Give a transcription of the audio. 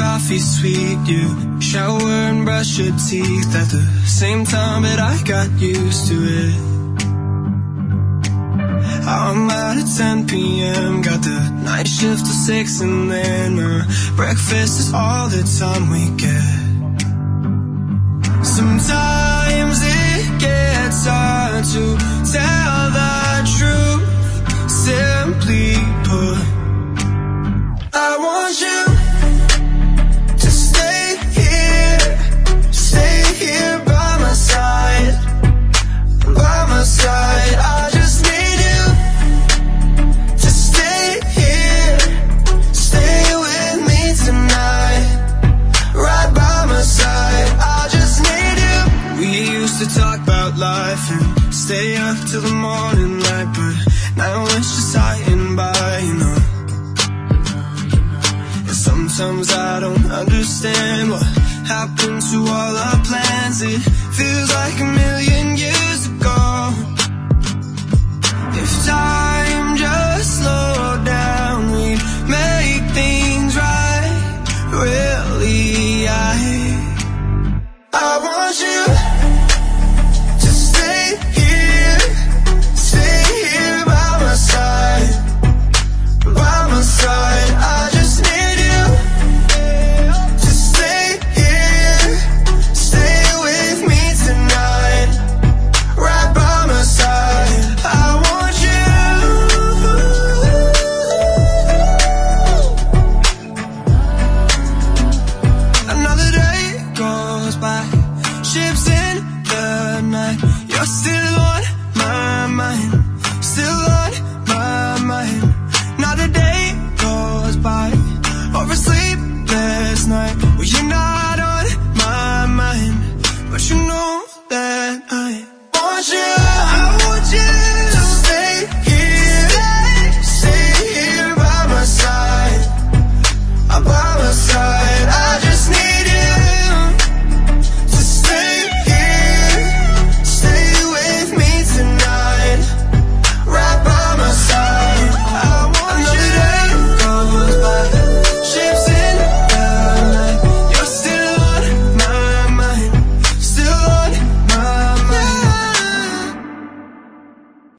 coffee sweet. You shower and brush your teeth at the same time, but I got used to it. I'm out at 10 p.m. Got the night shift till 6, and then breakfast is all the time we get. Sometimes it gets hard to tell the truth. Simply put, I want you to stay here by my side, by my side. I just need you to stay here, stay with me tonight, right by my side. I just need you. We used to talk about life and stay up till the morning light, but now it's just sighting by, you know. And sometimes I don't understand what happened to all our plans. It feels like a million years ago. If time just slowed down, we'd make things right. Really, I want you to stay here by my side, by my side. I just need you to stay here, stay with me tonight, right by my side. I want you. Another day goes by, ships in the night. You're still on my mind, still on my mind. Not a day goes by, or a sleepless night where you're not on my mind. But you know